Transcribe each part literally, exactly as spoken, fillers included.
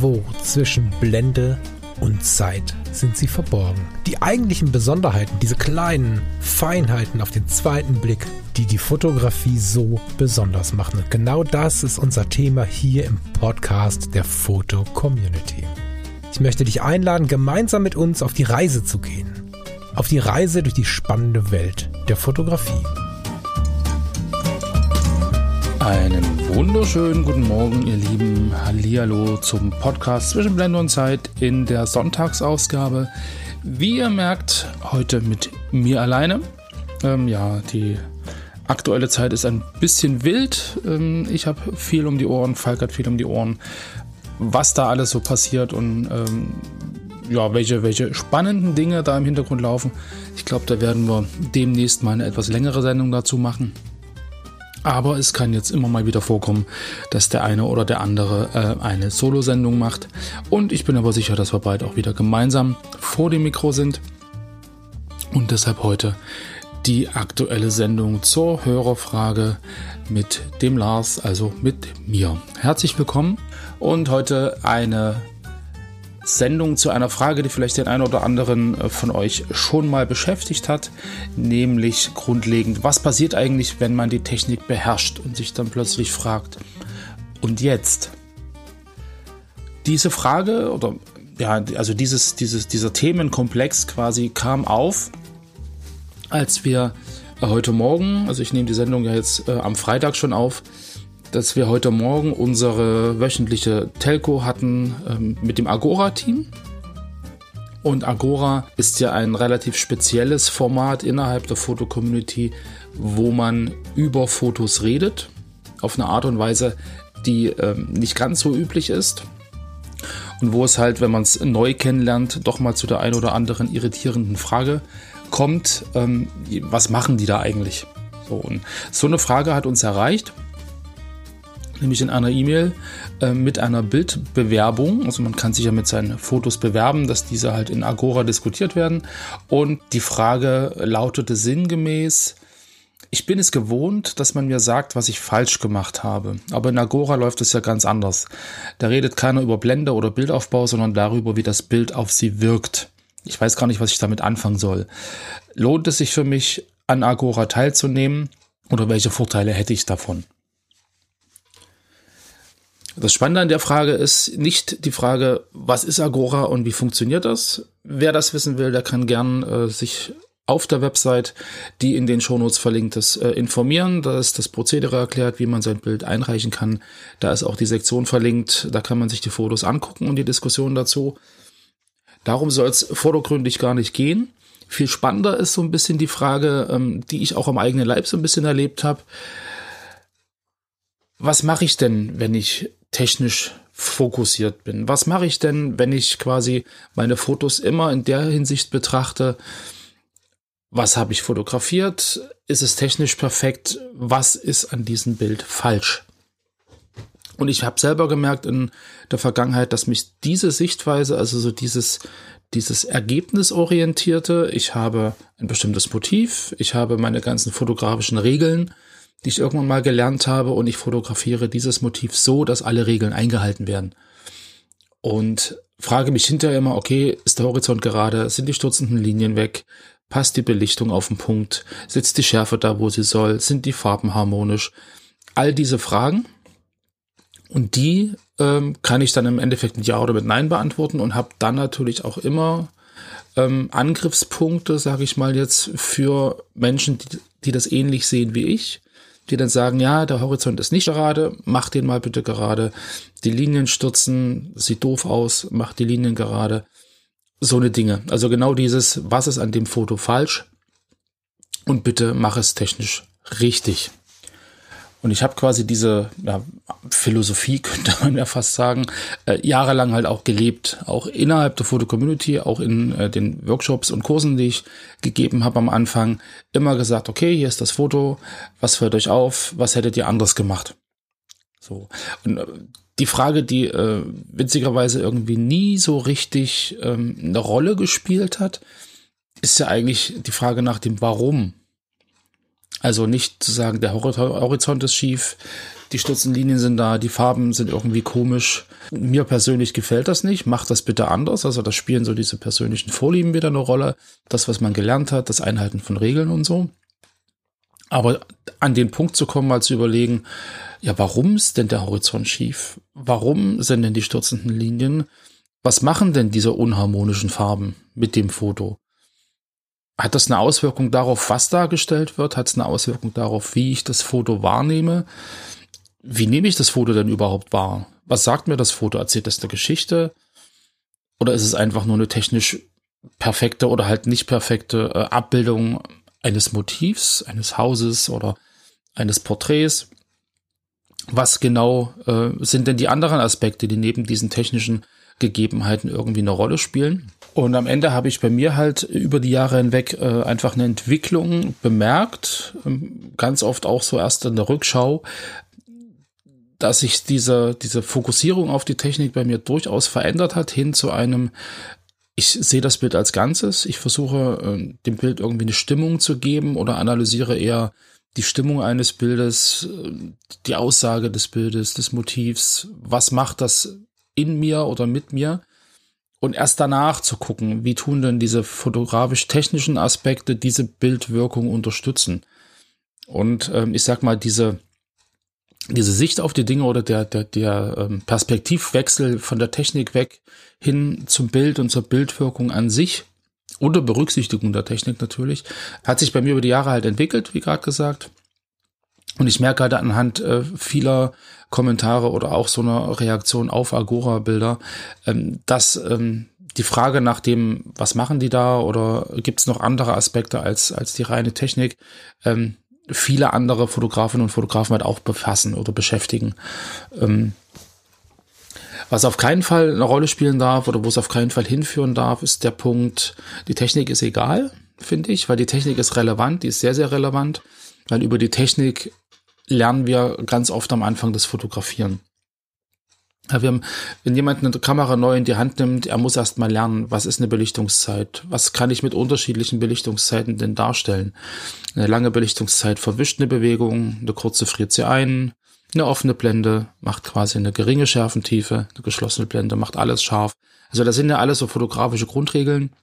Irgendwo zwischen Blende und Zeit sind sie verborgen. Die eigentlichen Besonderheiten, diese kleinen Feinheiten auf den zweiten Blick, die die Fotografie so besonders machen. Und genau das ist unser Thema hier im Podcast der Foto Community. Ich möchte dich einladen, gemeinsam mit uns auf die Reise zu gehen. Auf die Reise durch die spannende Welt der Fotografie. Einen wunderschönen guten Morgen, ihr Lieben. Hallihallo zum Podcast zwischen Blende und Zeit in der Sonntagsausgabe. Wie ihr merkt, heute mit mir alleine. Ähm, ja, die aktuelle Zeit ist ein bisschen wild. Ähm, ich habe viel um die Ohren, Falk hat viel um die Ohren. Was da alles so passiert und ähm, ja, welche, welche spannenden Dinge da im Hintergrund laufen. Ich glaube, da werden wir demnächst mal eine etwas längere Sendung dazu machen. Aber es kann jetzt immer mal wieder vorkommen, dass der eine oder der andere äh, eine Solo-Sendung macht. Und ich bin aber sicher, dass wir bald auch wieder gemeinsam vor dem Mikro sind. Und deshalb heute die aktuelle Sendung zur Hörerfrage mit dem Lars, also mit mir. Herzlich willkommen und heute eine Sendung zu einer Frage, die vielleicht den einen oder anderen von euch schon mal beschäftigt hat, nämlich grundlegend, was passiert eigentlich, wenn man die Technik beherrscht und sich dann plötzlich fragt, und jetzt? Diese Frage oder ja, also dieses, dieses, dieser Themenkomplex quasi kam auf, als wir heute Morgen, also ich nehme die Sendung ja jetzt äh, am Freitag schon auf, dass wir heute Morgen unsere wöchentliche Telco hatten ähm, mit dem Agora-Team. Und Agora ist ja ein relativ spezielles Format innerhalb der Foto-Community, wo man über Fotos redet, auf eine Art und Weise, die ähm, nicht ganz so üblich ist. Und wo es halt, wenn man es neu kennenlernt, doch mal zu der ein oder anderen irritierenden Frage kommt, ähm, was machen die da eigentlich? So, und so eine Frage hat uns erreicht. Nämlich in einer E-Mail äh, mit einer Bildbewerbung. Also man kann sich ja mit seinen Fotos bewerben, dass diese halt in Agora diskutiert werden. Und die Frage lautete sinngemäß: Ich bin es gewohnt, dass man mir sagt, was ich falsch gemacht habe. Aber in Agora läuft es ja ganz anders. Da redet keiner über Blende oder Bildaufbau, sondern darüber, wie das Bild auf sie wirkt. Ich weiß gar nicht, was ich damit anfangen soll. Lohnt es sich für mich, an Agora teilzunehmen? Oder welche Vorteile hätte ich davon? Das Spannende an der Frage ist nicht die Frage, was ist Agora und wie funktioniert das? Wer das wissen will, der kann gern äh, sich auf der Website, die in den Shownotes verlinkt ist, äh, informieren. Da ist das Prozedere erklärt, wie man sein Bild einreichen kann. Da ist auch die Sektion verlinkt, da kann man sich die Fotos angucken und die Diskussion dazu. Darum soll es vordergründig gar nicht gehen. Viel spannender ist so ein bisschen die Frage, ähm, die ich auch am eigenen Leib so ein bisschen erlebt habe. Was mache ich denn, wenn ich technisch fokussiert bin? Was mache ich denn, wenn ich quasi meine Fotos immer in der Hinsicht betrachte, was habe ich fotografiert? Ist es technisch perfekt? Was ist an diesem Bild falsch? Und ich habe selber gemerkt in der Vergangenheit, dass mich diese Sichtweise, also so dieses, dieses Ergebnisorientierte, ich habe ein bestimmtes Motiv, ich habe meine ganzen fotografischen Regeln, die ich irgendwann mal gelernt habe, und ich fotografiere dieses Motiv so, dass alle Regeln eingehalten werden. Und frage mich hinterher immer, okay, ist der Horizont gerade, sind die stutzenden Linien weg, passt die Belichtung auf den Punkt, sitzt die Schärfe da, wo sie soll, sind die Farben harmonisch? All diese Fragen, und die ähm, kann ich dann im Endeffekt mit Ja oder mit Nein beantworten und habe dann natürlich auch immer ähm, Angriffspunkte, sage ich mal jetzt, für Menschen, die, die das ähnlich sehen wie ich, die dann sagen, ja, der Horizont ist nicht gerade, mach den mal bitte gerade. Die Linien stürzen, sieht doof aus, mach die Linien gerade. So eine Dinge. Also genau dieses, was ist an dem Foto falsch? Und bitte mach es technisch richtig. Und ich habe quasi diese ja, Philosophie, könnte man ja fast sagen, äh, jahrelang halt auch gelebt. Auch innerhalb der Foto-Community, auch in äh, den Workshops und Kursen, die ich gegeben habe am Anfang, immer gesagt, okay, hier ist das Foto, was fällt euch auf, was hättet ihr anders gemacht? So. Und äh, die Frage, die äh, witzigerweise irgendwie nie so richtig ähm, eine Rolle gespielt hat, ist ja eigentlich die Frage nach dem Warum. Also nicht zu sagen, der Horizont ist schief, die Stützenlinien sind da, die Farben sind irgendwie komisch. Mir persönlich gefällt das nicht, macht das bitte anders. Also da spielen so diese persönlichen Vorlieben wieder eine Rolle. Das, was man gelernt hat, das Einhalten von Regeln und so. Aber an den Punkt zu kommen, mal zu überlegen, ja, warum ist denn der Horizont schief? Warum sind denn die stürzenden Linien? Was machen denn diese unharmonischen Farben mit dem Foto? Hat das eine Auswirkung darauf, was dargestellt wird? Hat es eine Auswirkung darauf, wie ich das Foto wahrnehme? Wie nehme ich das Foto denn überhaupt wahr? Was sagt mir das Foto? Erzählt das eine Geschichte? Oder ist es einfach nur eine technisch perfekte oder halt nicht perfekte äh, Abbildung eines Motivs, eines Hauses oder eines Porträts? Was genau äh, sind denn die anderen Aspekte, die neben diesen technischen Gegebenheiten irgendwie eine Rolle spielen? Und am Ende habe ich bei mir halt über die Jahre hinweg äh, einfach eine Entwicklung bemerkt, ähm, ganz oft auch so erst in der Rückschau, dass sich diese, diese Fokussierung auf die Technik bei mir durchaus verändert hat, hin zu einem, ich sehe das Bild als Ganzes, ich versuche äh, dem Bild irgendwie eine Stimmung zu geben oder analysiere eher die Stimmung eines Bildes, die Aussage des Bildes, des Motivs, was macht das in mir oder mit mir? Und erst danach zu gucken, wie tun denn diese fotografisch-technischen Aspekte diese Bildwirkung unterstützen. Und ähm, ich sag mal, diese diese Sicht auf die Dinge oder der der der ähm, Perspektivwechsel von der Technik weg hin zum Bild und zur Bildwirkung an sich, unter Berücksichtigung der Technik natürlich, hat sich bei mir über die Jahre halt entwickelt, wie gerade gesagt. Und ich merke halt anhand äh, vieler Kommentare oder auch so einer Reaktion auf Agora-Bilder, ähm, dass ähm, die Frage nach dem, was machen die da oder gibt es noch andere Aspekte als als die reine Technik, ähm, viele andere Fotografinnen und Fotografen halt auch befassen oder beschäftigen. Ähm, was auf keinen Fall eine Rolle spielen darf oder wo es auf keinen Fall hinführen darf, ist der Punkt, die Technik ist egal, finde ich, weil die Technik ist relevant, die ist sehr, sehr relevant, weil über die Technik lernen wir ganz oft am Anfang das Fotografieren. Ja, wir haben, wenn jemand eine Kamera neu in die Hand nimmt, er muss erst mal lernen, was ist eine Belichtungszeit? Was kann ich mit unterschiedlichen Belichtungszeiten denn darstellen? Eine lange Belichtungszeit verwischt eine Bewegung, eine kurze friert sie ein, eine offene Blende macht quasi eine geringe Schärfentiefe, eine geschlossene Blende macht alles scharf. Also das sind ja alles so fotografische Grundregeln.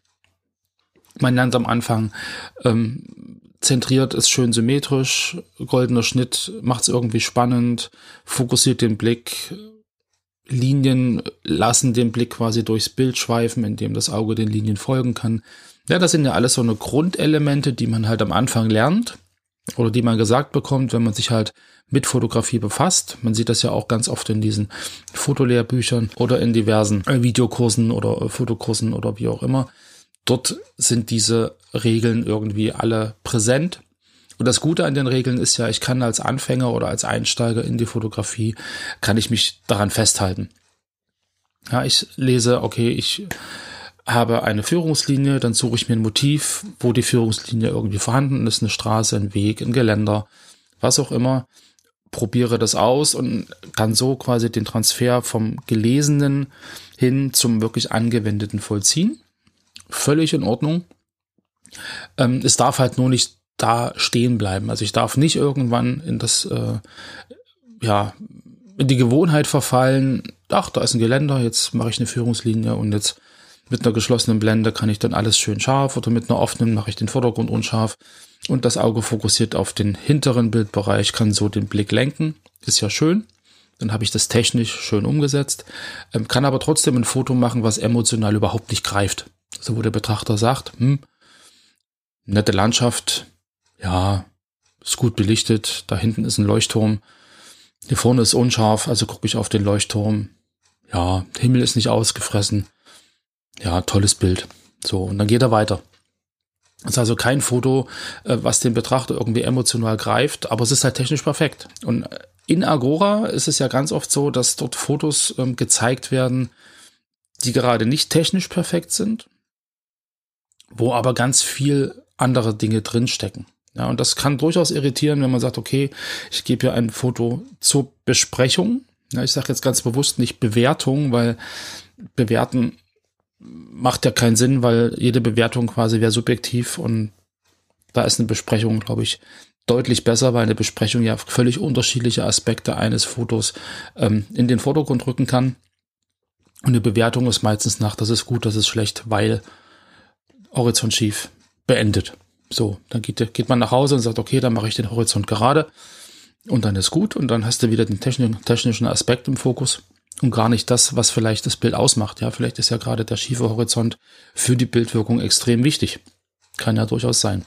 Man lernt am Anfang, ähm, zentriert ist schön symmetrisch, goldener Schnitt macht es irgendwie spannend, fokussiert den Blick, Linien lassen den Blick quasi durchs Bild schweifen, indem das Auge den Linien folgen kann. Ja, das sind ja alles so eine Grundelemente, die man halt am Anfang lernt oder die man gesagt bekommt, wenn man sich halt mit Fotografie befasst. Man sieht das ja auch ganz oft in diesen Fotolehrbüchern oder in diversen Videokursen oder Fotokursen oder wie auch immer. Dort sind diese Regeln irgendwie alle präsent. Und das Gute an den Regeln ist ja, ich kann als Anfänger oder als Einsteiger in die Fotografie, kann ich mich daran festhalten. Ja, ich lese, okay, ich habe eine Führungslinie, dann suche ich mir ein Motiv, wo die Führungslinie irgendwie vorhanden ist, eine Straße, ein Weg, ein Geländer, was auch immer, probiere das aus und kann so quasi den Transfer vom Gelesenen hin zum wirklich Angewendeten vollziehen. Völlig in Ordnung. Ähm, es darf halt nur nicht da stehen bleiben. Also ich darf nicht irgendwann in das, äh, ja, in die Gewohnheit verfallen, ach, da ist ein Geländer, jetzt mache ich eine Führungslinie und jetzt mit einer geschlossenen Blende kann ich dann alles schön scharf oder mit einer offenen mache ich den Vordergrund unscharf und das Auge fokussiert auf den hinteren Bildbereich, kann so den Blick lenken. Ist ja schön. Dann habe ich das technisch schön umgesetzt, ähm, kann aber trotzdem ein Foto machen, was emotional überhaupt nicht greift. Also wo der Betrachter sagt, hm, nette Landschaft, ja, ist gut belichtet, da hinten ist ein Leuchtturm, hier vorne ist unscharf, also gucke ich auf den Leuchtturm, ja, der Himmel ist nicht ausgefressen, ja, tolles Bild. So, und dann geht er weiter. Es ist also kein Foto, was den Betrachter irgendwie emotional greift, aber es ist halt technisch perfekt. Und in Agora ist es ja ganz oft so, dass dort Fotos ähm, gezeigt werden, die gerade nicht technisch perfekt sind, wo aber ganz viel andere Dinge drinstecken. Ja, und das kann durchaus irritieren, wenn man sagt, okay, ich gebe hier ein Foto zur Besprechung. Ja, ich sage jetzt ganz bewusst nicht Bewertung, weil bewerten macht ja keinen Sinn, weil jede Bewertung quasi wäre subjektiv und Da ist eine Besprechung, glaube ich, deutlich besser, weil eine Besprechung ja völlig unterschiedliche Aspekte eines Fotos ähm, in den Vordergrund rücken kann. Und eine Bewertung ist meistens nach, das ist gut, das ist schlecht, weil Horizont schief, beendet. So, dann geht, geht man nach Hause und sagt, okay, dann mache ich den Horizont gerade und dann ist gut und dann hast du wieder den technischen, technischen Aspekt im Fokus und gar nicht das, was vielleicht das Bild ausmacht. Ja, vielleicht ist ja gerade der schiefe Horizont für die Bildwirkung extrem wichtig. Kann ja durchaus sein.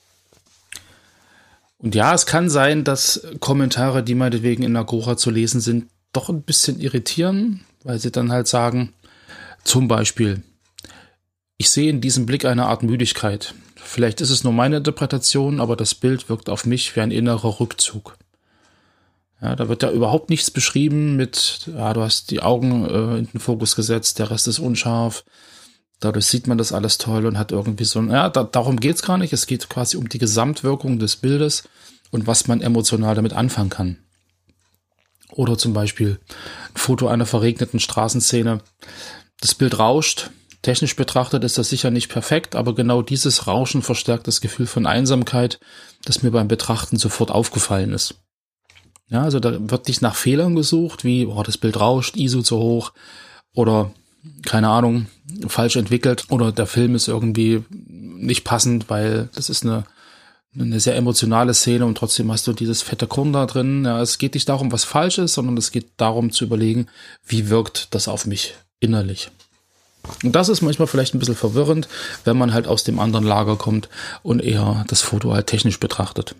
Und ja, es kann sein, dass Kommentare, die meinetwegen in Agora zu lesen sind, doch ein bisschen irritieren, weil sie dann halt sagen, zum Beispiel, ich sehe in diesem Blick eine Art Müdigkeit. Vielleicht ist es nur meine Interpretation, aber das Bild wirkt auf mich wie ein innerer Rückzug. Ja, da wird ja überhaupt nichts beschrieben mit, ja, du hast die Augen äh, in den Fokus gesetzt, der Rest ist unscharf. Dadurch sieht man das alles toll und hat irgendwie so ein, ja, da, darum geht's gar nicht. Es geht quasi um die Gesamtwirkung des Bildes und was man emotional damit anfangen kann. Oder zum Beispiel ein Foto einer verregneten Straßenszene. Das Bild rauscht. Technisch betrachtet ist das sicher nicht perfekt, aber genau dieses Rauschen verstärkt das Gefühl von Einsamkeit, das mir beim Betrachten sofort aufgefallen ist. Ja, also da wird nicht nach Fehlern gesucht, wie, oh, das Bild rauscht, I S O zu hoch oder, keine Ahnung, falsch entwickelt oder der Film ist irgendwie nicht passend, weil das ist eine eine sehr emotionale Szene und trotzdem hast du dieses fette Korn da drin. Ja, es geht nicht darum, was falsch ist, sondern es geht darum zu überlegen, wie wirkt das auf mich innerlich. Und das ist manchmal vielleicht ein bisschen verwirrend, wenn man halt aus dem anderen Lager kommt und eher das Foto halt technisch betrachtet.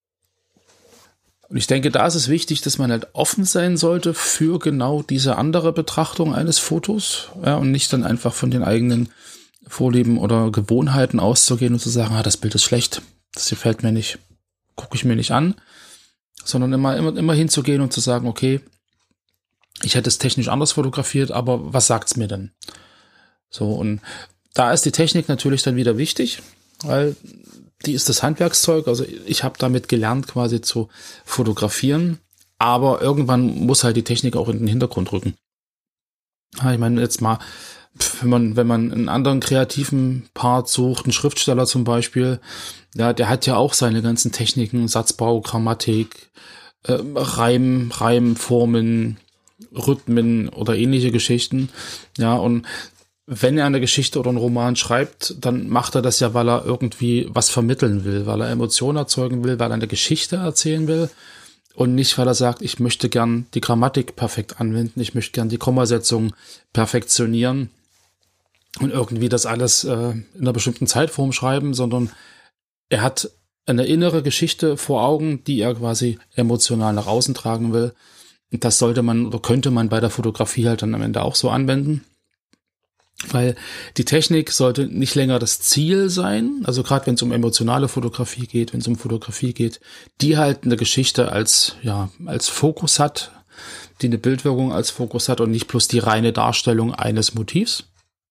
Und ich denke, da ist es wichtig, dass man halt offen sein sollte für genau diese andere Betrachtung eines Fotos, ja, und nicht dann einfach von den eigenen Vorlieben oder Gewohnheiten auszugehen und zu sagen, ah, das Bild ist schlecht. Das gefällt mir nicht, gucke ich mir nicht an, sondern immer, immer, immer hinzugehen und zu sagen, okay, ich hätte es technisch anders fotografiert, aber was sagt's mir denn? So, und da ist die Technik natürlich dann wieder wichtig, weil die ist das Handwerkszeug, also ich habe damit gelernt, quasi zu fotografieren, aber irgendwann muss halt die Technik auch in den Hintergrund rücken. Ich meine, jetzt mal, wenn man, wenn man einen anderen kreativen Part sucht, einen Schriftsteller zum Beispiel, ja, der hat ja auch seine ganzen Techniken, Satzbau, Grammatik, äh, Reim, Reimformen, Rhythmen oder ähnliche Geschichten. Ja, und wenn er eine Geschichte oder einen Roman schreibt, dann macht er das ja, weil er irgendwie was vermitteln will, weil er Emotionen erzeugen will, weil er eine Geschichte erzählen will und nicht, weil er sagt, ich möchte gern die Grammatik perfekt anwenden, ich möchte gern die Kommasetzung perfektionieren und irgendwie das alles äh, in einer bestimmten Zeitform schreiben, sondern er hat eine innere Geschichte vor Augen, die er quasi emotional nach außen tragen will. Und das sollte man oder könnte man bei der Fotografie halt dann am Ende auch so anwenden. Weil die Technik sollte nicht länger das Ziel sein, also gerade wenn es um emotionale Fotografie geht, wenn es um Fotografie geht, die halt eine Geschichte als, ja, als Fokus hat, die eine Bildwirkung als Fokus hat und nicht bloß die reine Darstellung eines Motivs.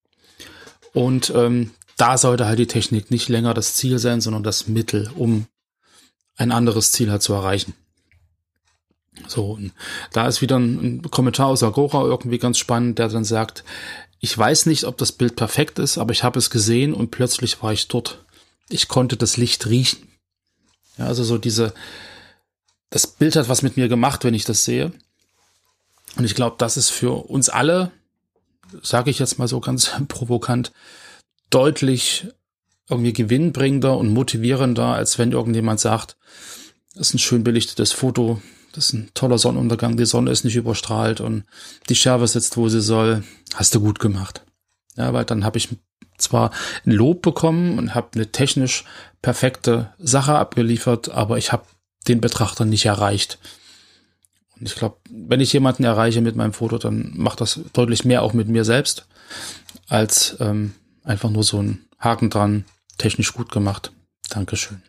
Und ähm, da sollte halt die Technik nicht länger das Ziel sein, sondern das Mittel, um ein anderes Ziel halt zu erreichen. So, und da ist wieder ein, ein Kommentar aus Agora irgendwie ganz spannend, der dann sagt, ich weiß nicht, ob das Bild perfekt ist, aber ich habe es gesehen und plötzlich war ich dort. Ich konnte das Licht riechen. Ja, also so diese, das Bild hat was mit mir gemacht, wenn ich das sehe. Und ich glaube, das ist für uns alle, sage ich jetzt mal so ganz provokant, deutlich irgendwie gewinnbringender und motivierender, als wenn irgendjemand sagt, das ist ein schön belichtetes Foto, das ist ein toller Sonnenuntergang, die Sonne ist nicht überstrahlt und die Schärfe sitzt, wo sie soll, hast du gut gemacht. Ja, weil dann habe ich zwar ein Lob bekommen und habe eine technisch perfekte Sache abgeliefert, aber ich habe den Betrachter nicht erreicht. Und ich glaube, wenn ich jemanden erreiche mit meinem Foto, dann macht das deutlich mehr auch mit mir selbst, als ähm, einfach nur so ein Haken dran, technisch gut gemacht. Dankeschön.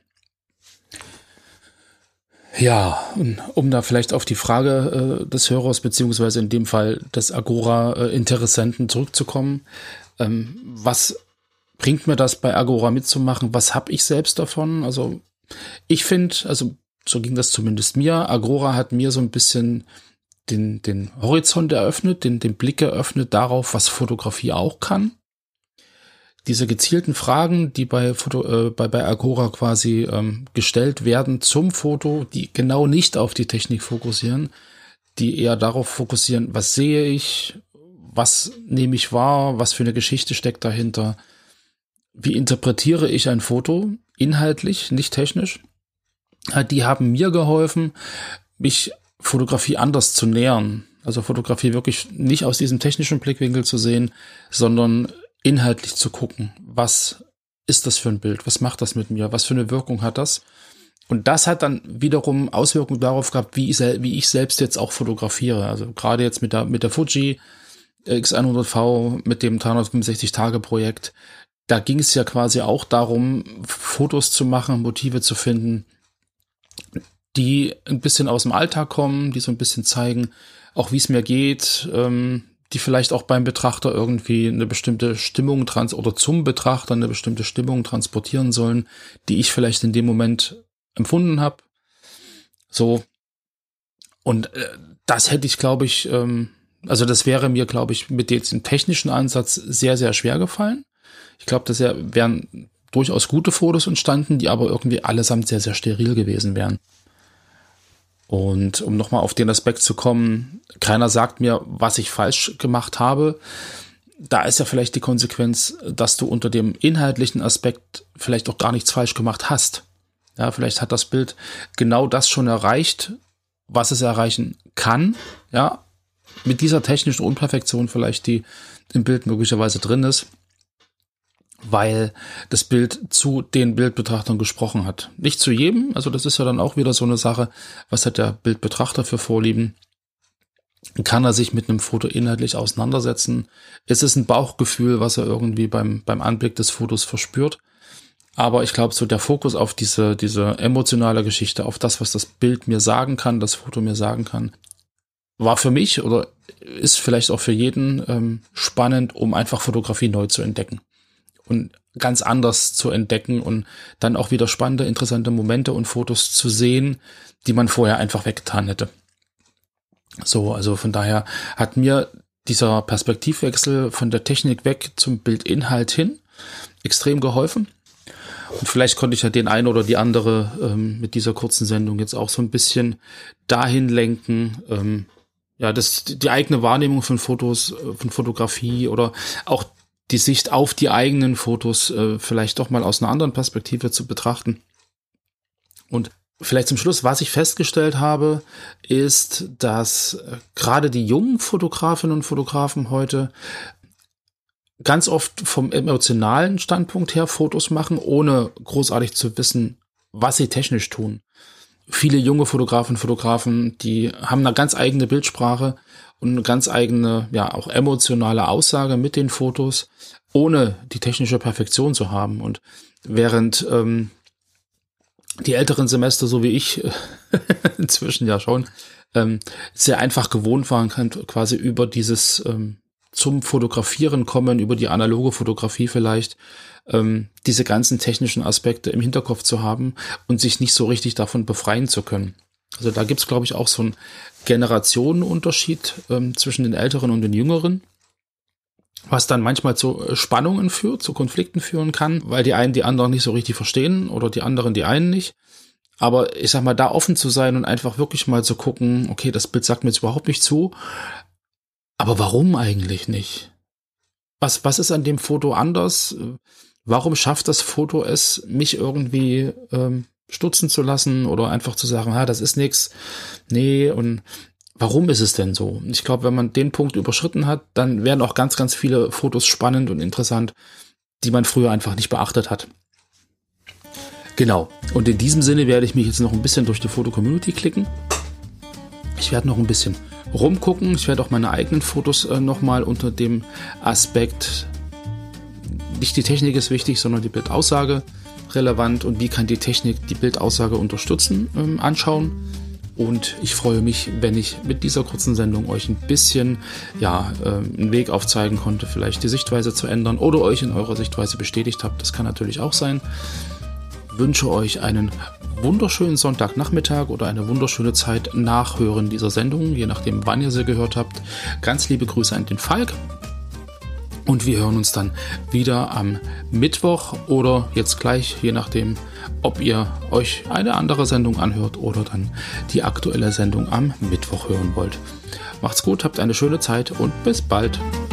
Ja, und um da vielleicht auf die Frage äh, des Hörers, beziehungsweise in dem Fall des Agora-Interessenten äh, zurückzukommen, ähm, was bringt mir das bei Agora mitzumachen? Was habe ich selbst davon? Also ich finde, also so ging das zumindest mir, Agora hat mir so ein bisschen den, den Horizont eröffnet, den, den Blick eröffnet darauf, was Fotografie auch kann. diese gezielten Fragen, die bei Foto, äh, bei, bei Agora quasi ähm, gestellt werden zum Foto, die genau nicht auf die Technik fokussieren, die eher darauf fokussieren, was sehe ich, was nehme ich wahr, was für eine Geschichte steckt dahinter, wie interpretiere ich ein Foto, inhaltlich, nicht technisch. Die haben mir geholfen, mich Fotografie anders zu nähern. Also Fotografie wirklich nicht aus diesem technischen Blickwinkel zu sehen, sondern inhaltlich zu gucken. Was ist das für ein Bild? Was macht das mit mir? Was für eine Wirkung hat das? Und das hat dann wiederum Auswirkungen darauf gehabt, wie ich, wie ich selbst jetzt auch fotografiere. Also gerade jetzt mit der, mit der Fuji X hundert V, mit dem dreihundertfünfundsechzig Tage Projekt, da ging es ja quasi auch darum, Fotos zu machen, Motive zu finden, die ein bisschen aus dem Alltag kommen, die so ein bisschen zeigen, auch wie es mir geht, ähm, die vielleicht auch beim Betrachter irgendwie eine bestimmte Stimmung trans oder zum Betrachter eine bestimmte Stimmung transportieren sollen, die ich vielleicht in dem Moment empfunden habe. So. Und äh, das hätte ich, glaube ich, ähm, also das wäre mir, glaube ich, mit dem technischen Ansatz sehr, sehr schwer gefallen. Ich glaube, das wären durchaus gute Fotos entstanden, die aber irgendwie allesamt sehr, sehr steril gewesen wären. Und um nochmal auf den Aspekt zu kommen, keiner sagt mir, was ich falsch gemacht habe. Da ist ja vielleicht die Konsequenz, dass du unter dem inhaltlichen Aspekt vielleicht auch gar nichts falsch gemacht hast. Ja, vielleicht hat das Bild genau das schon erreicht, was es erreichen kann. Ja, mit dieser technischen Unperfektion vielleicht, die im Bild möglicherweise drin ist, weil das Bild zu den Bildbetrachtern gesprochen hat. Nicht zu jedem, also das ist ja dann auch wieder so eine Sache, was hat der Bildbetrachter für Vorlieben? Kann er sich mit einem Foto inhaltlich auseinandersetzen? Ist es ein Bauchgefühl, was er irgendwie beim, beim Anblick des Fotos verspürt? Aber ich glaube, so der Fokus auf diese, diese emotionale Geschichte, auf das, was das Bild mir sagen kann, das Foto mir sagen kann, war für mich oder ist vielleicht auch für jeden ähm, spannend, um einfach Fotografie neu zu entdecken. Und ganz anders zu entdecken und dann auch wieder spannende, interessante Momente und Fotos zu sehen, die man vorher einfach weggetan hätte. So, also von daher hat mir dieser Perspektivwechsel von der Technik weg zum Bildinhalt hin extrem geholfen. Und vielleicht konnte ich ja den einen oder die andere ähm, mit dieser kurzen Sendung jetzt auch so ein bisschen dahin lenken, ähm, ja, das die eigene Wahrnehmung von Fotos, von Fotografie oder auch die Sicht auf die eigenen Fotos äh, vielleicht doch mal aus einer anderen Perspektive zu betrachten. Und vielleicht zum Schluss, was ich festgestellt habe, ist, dass äh, gerade die jungen Fotografinnen und Fotografen heute ganz oft vom emotionalen Standpunkt her Fotos machen, ohne großartig zu wissen, was sie technisch tun. Viele junge Fotografen und Fotografen, die haben eine ganz eigene Bildsprache und eine ganz eigene, ja, auch emotionale Aussage mit den Fotos, ohne die technische Perfektion zu haben. Und während ähm, die älteren Semester, so wie ich, inzwischen ja schon, ähm, sehr einfach gewohnt waren, quasi über dieses ähm, zum Fotografieren kommen, über die analoge Fotografie vielleicht, ähm, diese ganzen technischen Aspekte im Hinterkopf zu haben und sich nicht so richtig davon befreien zu können. Also da gibt's, glaube ich, auch so einen Generationenunterschied ähm, zwischen den Älteren und den Jüngeren, was dann manchmal zu Spannungen führt, zu Konflikten führen kann, weil die einen die anderen nicht so richtig verstehen oder die anderen die einen nicht. Aber ich sag mal, da offen zu sein und einfach wirklich mal zu gucken, okay, das Bild sagt mir jetzt überhaupt nicht zu, aber warum eigentlich nicht? Was, was ist an dem Foto anders? Warum schafft das Foto es, mich irgendwie ähm, stutzen zu lassen oder einfach zu sagen, ah, das ist nix, nee, und warum ist es denn so? Ich glaube, wenn man den Punkt überschritten hat, dann werden auch ganz, ganz viele Fotos spannend und interessant, die man früher einfach nicht beachtet hat. Genau. Und in diesem Sinne werde ich mich jetzt noch ein bisschen durch die Foto-Community klicken. Ich werde noch ein bisschen rumgucken. Ich werde auch meine eigenen Fotos äh, nochmal unter dem Aspekt, nicht die Technik ist wichtig, sondern die Bildaussage relevant und wie kann die Technik die Bildaussage unterstützen, ähm, anschauen. Und ich freue mich, wenn ich mit dieser kurzen Sendung euch ein bisschen ja, äh, einen Weg aufzeigen konnte, vielleicht die Sichtweise zu ändern oder euch in eurer Sichtweise bestätigt habt. Das kann natürlich auch sein. Ich wünsche euch einen wunderschönen Sonntagnachmittag oder eine wunderschöne Zeit nach Hören dieser Sendung, je nachdem, wann ihr sie gehört habt. Ganz liebe Grüße an den Falk. Und wir hören uns dann wieder am Mittwoch oder jetzt gleich, je nachdem, ob ihr euch eine andere Sendung anhört oder dann die aktuelle Sendung am Mittwoch hören wollt. Macht's gut, habt eine schöne Zeit und bis bald.